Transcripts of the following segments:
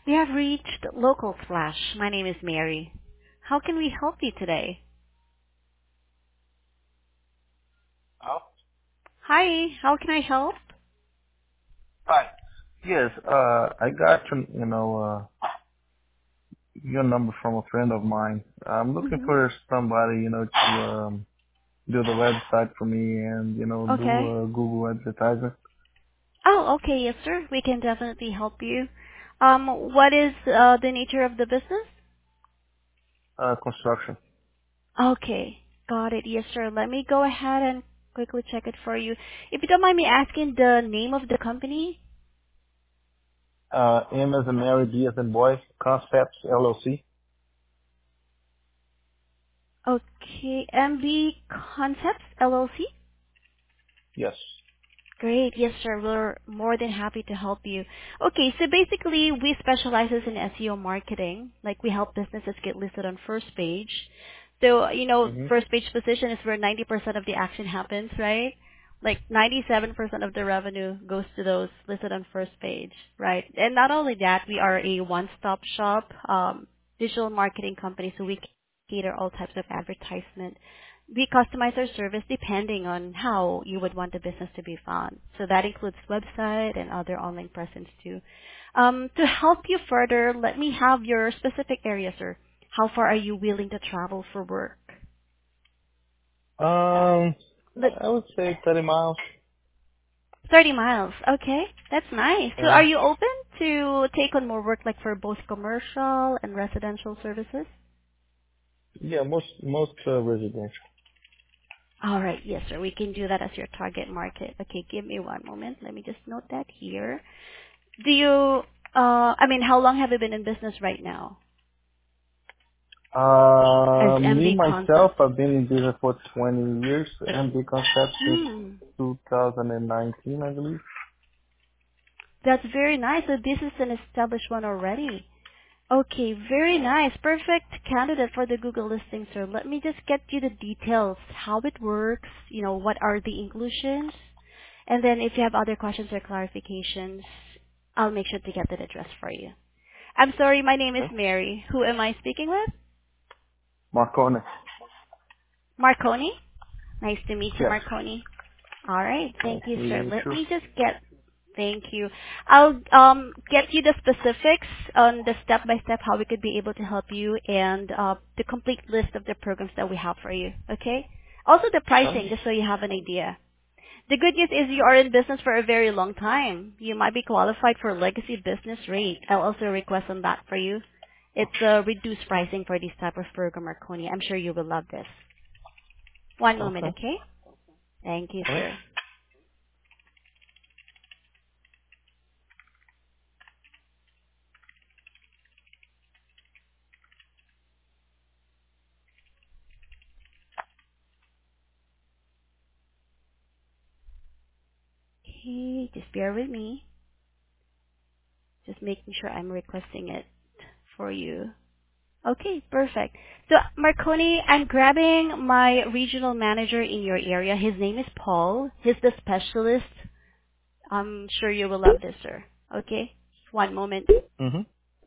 You have reached Local Flash. My name is Mary. How can we help you today? Oh, Hi, how can I help? hi. Yes, I got your number from a friend of mine. I'm looking Hmm. for somebody, to do the website for me and, Okay. do Google advertising, Oh, okay, yes, sir. We can definitely help you. What is the nature of the business? construction. Okay, got it. Yes, sir. Let me go ahead and quickly check it for you. If you don't mind me asking the name of the company. M as in Mary, B as in boy, Concepts LLC. Okay, MB Concepts LLC. Yes. Great. Yes, sir. We're more than happy to help you. Okay, so basically we specializes in SEO marketing. Like we help businesses get listed on first page. So, Mm-hmm. first page position is where 90% of the action happens, right? Like 97% of the revenue goes to those listed on first page, right? And not only that, we are a one-stop shop digital marketing company, so we cater all types of advertisement. We customize our service depending on how you would want the business to be found. So that includes website and other online presence too. To help you further, let me have your specific area, sir. How far are you willing to travel for work? Um, Let, I would say 30 miles. 30 miles. Okay, that's nice. So Yeah. are you open to take on more work like for both commercial and residential services? Yeah, most residential. All right, yes, sir. We can do that as your target market. Okay, give me one moment. Let me just note that here. Do you, how long have you been in business right now as Me MB myself, Concepts? I've been in business for 20 years, MD Concept since Hmm, 2019, I believe. that's very nice. So this is an established one already. Okay, very nice. Perfect candidate for the Google listing, sir. Let me just get you the details, how it works, what are the inclusions, and then if you have other questions or clarifications, I'll make sure to get that addressed for you. I'm sorry, my name is Okay. Mary. Who am I speaking with? Marconi. Marconi? Nice to meet you, Yes. Marconi. All right. Nice Thank you, to sir. meet Let you. me just get. Thank you. I'll get you the specifics on the step-by-step how we could be able to help you and the complete list of the programs that we have for you. Okay? Also the Huh? pricing, just so you have an idea. The good news is you are in business for a very long time. You might be qualified for legacy business rate. I'll also request on that for you. It's a reduced pricing for this type of program, Marconi. I'm sure you will love this. One moment, Okay. okay? Thank you, All right. sir. Okay, just bear with me. Just making sure I'm requesting it for you. Okay, perfect. So, Marconi, I'm grabbing my regional manager in your area. His name is Paul. He's the specialist. I'm sure you will love this, sir. Okay? One moment. Mm-hmm.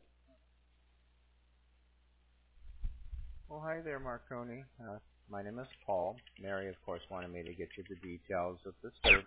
Well, hi there, Marconi. My name is Paul. Mary, of course, wanted me to get you the details of the service.